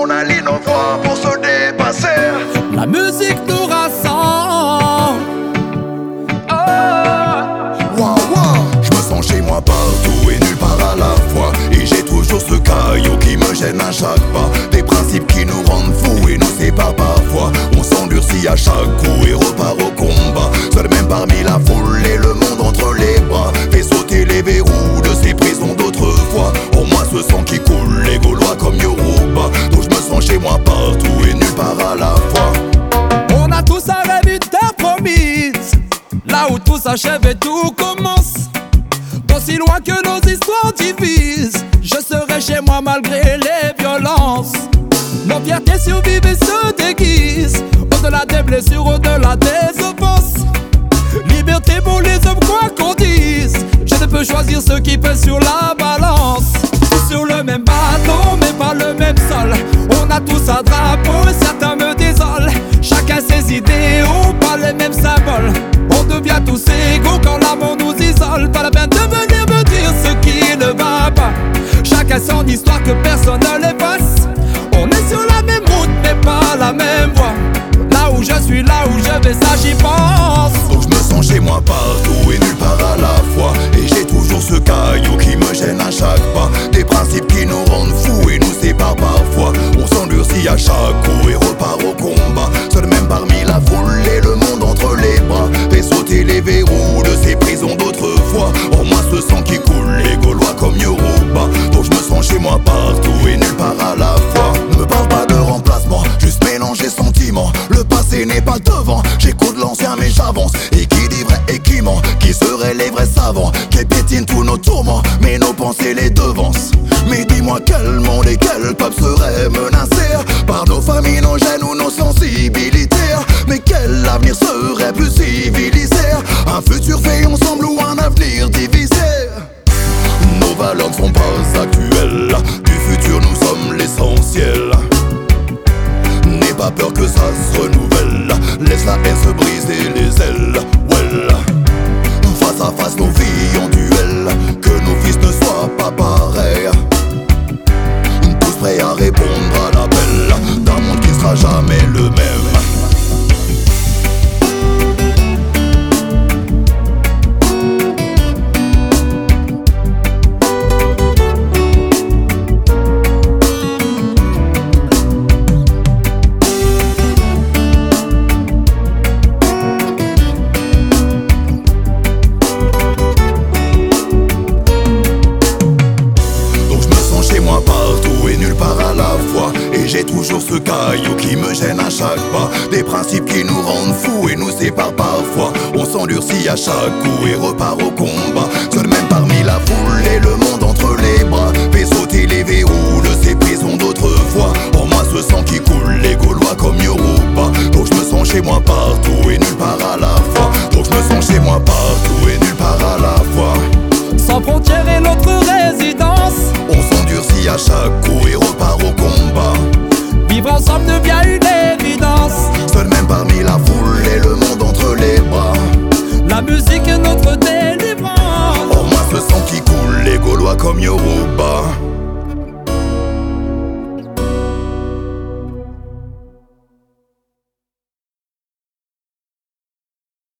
on allie nos voix pour se dépasser. La musique nous rassemble. Je me sens chez moi partout et nulle part à la fois. Et j'ai toujours ce caillou qui me gêne à chaque pas. Des principes qui nous rendent fous et nous séparent parfois. On s'endurcit à chaque coup et repart au combat. Seul même parmi la foule et le monde entre les bras fait sauter les verrous de ces prisons d'autrefois. Au moins ce sang qui coule, les Gaulois comme Yoruba. Donc je me sens chez moi partout et nulle part à la fois. On a tous un rêve, une terre promise, là où tout s'achève et tout commence. D'aussi loin que nos histoires divisent, je serai chez moi malgré les violences. Nos fiertés survivent et se déguisent, au-delà des blessures, au-delà des offenses. Liberté pour les hommes, quoi qu'on dise, je ne peux choisir ce qui pèse sur la balance. Tous sur le même bateau, mais pas le même sol. On a tous un drapeau, certains me désolent. Chacun ses idéaux, pas les mêmes symboles. On devient tous égaux quand l'amour nous isole. Pas la peine de venir me dire ce qui ne va pas. Chacun son histoire que personne ne l'efface. On est sur la même route mais pas la même voie. Là où je suis, là où je vais, ça j'y pense. Donc je me sens chez moi partout et nulle part à la fois. Et j'ai toujours ce caillou qui me gêne à chaque pas. Des principes qui nous rendent fous et nous séparent parfois. On s'endurcit à chaque coup et repart au combat. Seul même parmi la foule et le monde entre les bras fait sauter les verrous de ces prisons d'autrefois. Au moins ce sang qui coule, les Gaulois comme Yoruba. Donc je me sens chez moi partout et nulle part à la fois. Ne me parle pas de remplacement, juste mélanger sentiments. Le passé n'est pas devant, j'écoute l'ancien mais j'avance. Et qui dit vrai et qui ment, qui seraient les vrais savants, qui piétinent tous nos tourments, mais nos pensées les devancent. Mais dis-moi quel monde et quel peuple serait menacé par nos familles, nos gènes ou nos sensibilités. Mais quel avenir serait plus civilisé? Un futur fait ensemble ou un avenir divisé? Nos valeurs ne sont pas actuelles, du futur nous sommes l'essentiel. N'aie pas peur que ça se renouvelle, laisse la haine se briser les ailes. Well, face à face nos vies en duel, que nos fils ne soient pas pareils. Tous prêts à répondre à l'appel d'un monde qui sera jamais le même. J'ai toujours ce caillou qui me gêne à chaque pas. Des principes qui nous rendent fous et nous séparent parfois. On s'endurcit à chaque coup et repart au combat. Seul même parmi la foule et le monde entre les bras fait sauter les verrous